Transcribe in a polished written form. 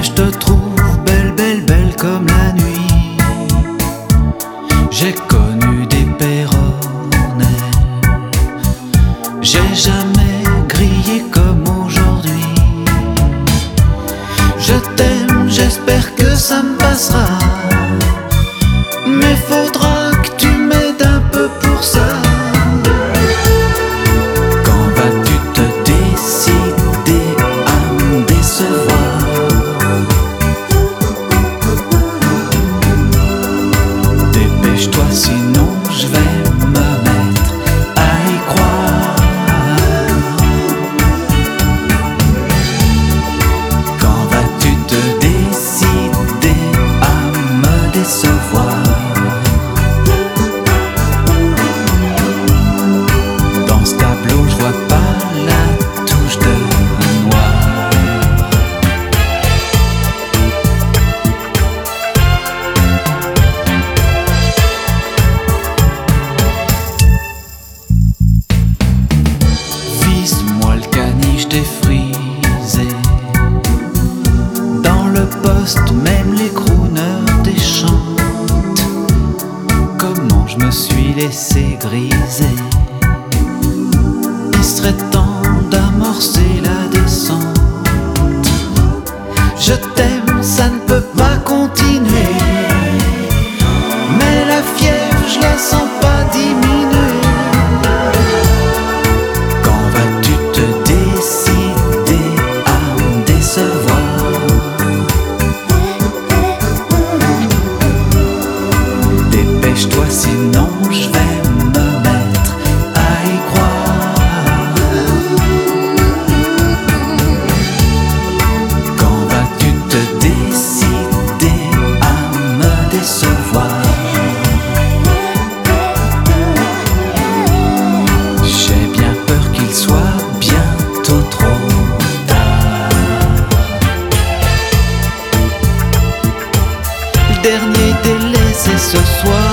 je te trouve belle, belle, belle comme la nuit. J'ai connu des péronnelles, j'ai jamais grillé comme aujourd'hui. Je t'aime, j'espère que ça me passera, mais faudra que tu m'aides un peu pour ça. Quand vas-tu te décider à me décevoir? Dépêche-toi sinon je vais me mettre à y croire. Quand vas-tu te décider à me décevoir? Dans ce tableau je vois pas la touche de noir. Vise-moi le caniche défrisé. Dans le poste, même les crooners déchantent. Comment je me suis laissé griser. Il serait temps d'amorcer la descente. Je t'aime, ça ne peut pas continuer, mais la fièvre, je la sens pas diminuer. Quand vas-tu te décider à me décevoir? Dépêche-toi sinon je vais me mettre à y croire. Quand vas-tu te décider à me décevoir? J'ai bien peur qu'il soit bientôt trop tard. Le dernier délai c'est ce soir.